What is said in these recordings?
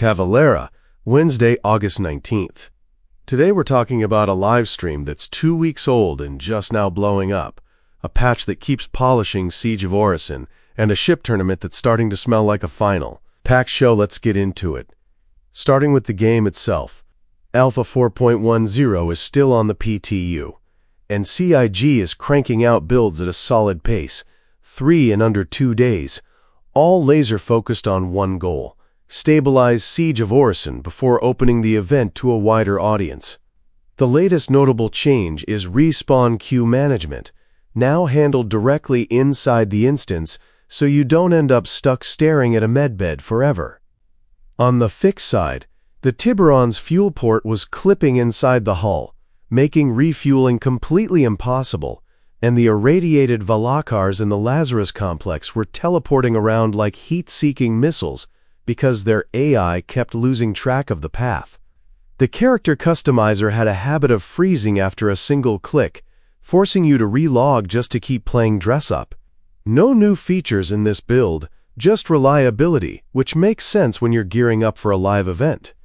Cavalera, Wednesday, August 19th. Today we're talking about a live stream that's 2 weeks old and just now blowing up, a patch that keeps polishing Siege of Orison, and a ship tournament that's starting to smell like a final. Packed show, let's get into it. Starting with the game itself. Alpha 4.10 is still on the PTU, and CIG is cranking out builds at a solid pace, 3 in under 2 days, all laser-focused on one goal: stabilize Siege of Orison before opening the event to a wider audience. The latest notable change is respawn queue management, now handled directly inside the instance so you don't end up stuck staring at a medbed forever. On the fixed side, the Tiburon's fuel port was clipping inside the hull, making refueling completely impossible, and the irradiated Valakars in the Lazarus complex were teleporting around like heat-seeking missiles because their AI kept losing track of the path. The character customizer had a habit of freezing after a single click, forcing you to relog just to keep playing dress-up. No new features in this build, just reliability, which makes sense when you're gearing up for a live event.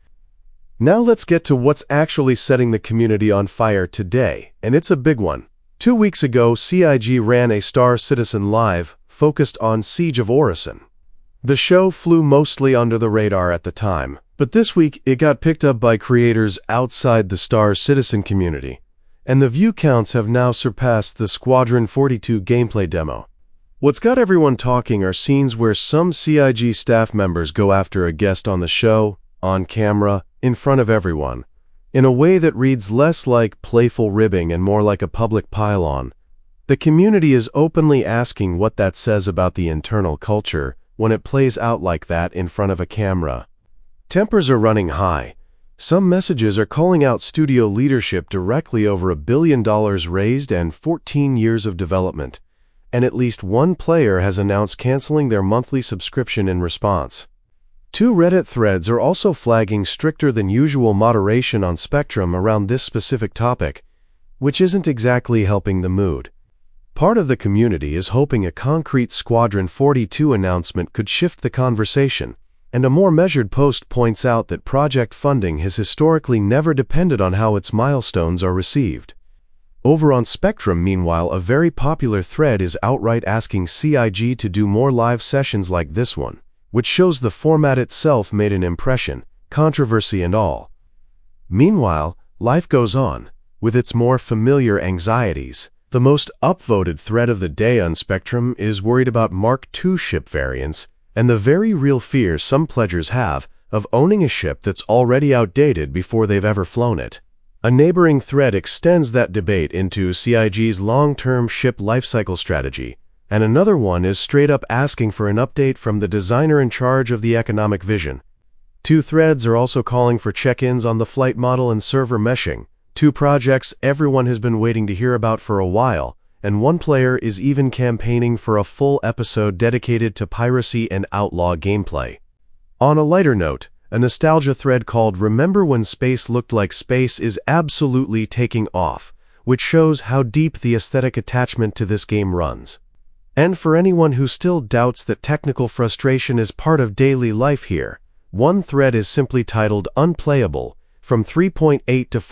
Now let's get to what's actually setting the community on fire today, and it's a big one. 2 weeks ago, CIG ran a Star Citizen Live focused on Siege of Orison. The show flew mostly under the radar at the time, but this week it got picked up by creators outside the Star Citizen community, and the view counts have now surpassed the Squadron 42 gameplay demo. What's got everyone talking are scenes where some CIG staff members go after a guest on the show, on camera, in front of everyone, in a way that reads less like playful ribbing and more like a public pile-on. The community is openly asking what that says about the internal culture when it plays out like that in front of a camera. Tempers are running high. Some messages are calling out studio leadership directly over $1 billion raised and 14 years of development, and at least one player has announced canceling their monthly subscription in response. 2 Reddit threads are also flagging stricter than usual moderation on Spectrum around this specific topic, which isn't exactly helping the mood. Part of the community is hoping a concrete Squadron 42 announcement could shift the conversation, and a more measured post points out that project funding has historically never depended on how its milestones are received. Over on Spectrum, meanwhile, a very popular thread is outright asking CIG to do more live sessions like this one, which shows the format itself made an impression, controversy and all. Meanwhile, life goes on, with its more familiar anxieties. The most upvoted thread of the day on Spectrum is worried about Mark II ship variants and the very real fear some pledgers have of owning a ship that's already outdated before they've ever flown it. A neighboring thread extends that debate into CIG's long-term ship lifecycle strategy, and another one is straight up asking for an update from the designer in charge of the economic vision. 2 threads are also calling for check-ins on the flight model and server meshing, 2 projects everyone has been waiting to hear about for a while, and one player is even campaigning for a full episode dedicated to piracy and outlaw gameplay. On a lighter note, a nostalgia thread called "Remember When Space Looked Like Space" is absolutely taking off, which shows how deep the aesthetic attachment to this game runs. And for anyone who still doubts that technical frustration is part of daily life here, one thread is simply titled "Unplayable," from 3.8 to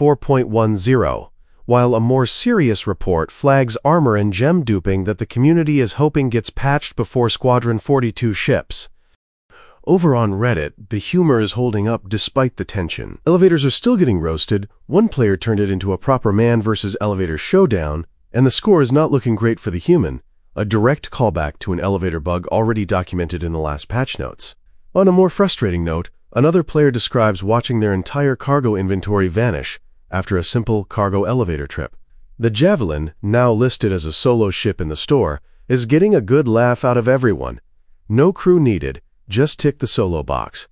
4.10, while a more serious report flags armor and gem duping that the community is hoping gets patched before Squadron 42 ships. Over on Reddit, the humor is holding up despite the tension. Elevators are still getting roasted, one player turned it into a proper man versus elevator showdown, and the score is not looking great for the human, a direct callback to an elevator bug already documented in the last patch notes. On a more frustrating note, another player describes watching their entire cargo inventory vanish after a simple cargo elevator trip. The Javelin, now listed as a solo ship in the store, is getting a good laugh out of everyone. No crew needed, just tick the solo box.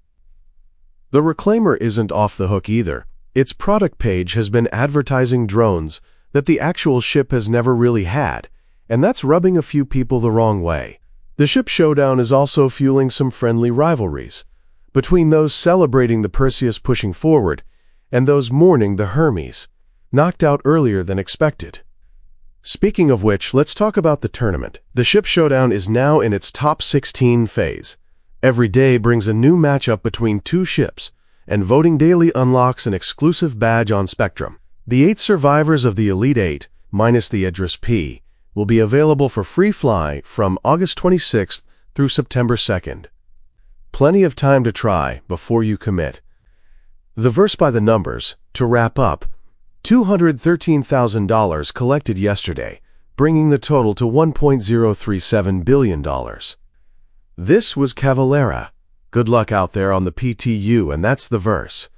The Reclaimer isn't off the hook either. Its product page has been advertising drones that the actual ship has never really had, and that's rubbing a few people the wrong way. The ship showdown is also fueling some friendly rivalries between those celebrating the Perseus pushing forward and those mourning the Hermes, knocked out earlier than expected. Speaking of which, let's talk about the tournament. The ship showdown is now in its top 16 phase, Every day brings a new matchup between two ships, and voting daily unlocks an exclusive badge on Spectrum. The 8 survivors of the Elite 8, minus the Idris P, will be available for free fly from August 26th through September 2nd. Plenty of time to try before you commit. The verse by the numbers, to wrap up, $213,000 collected yesterday, bringing the total to $1.037 billion. This was Cavalera. Good luck out there on the PTU, and that's the verse.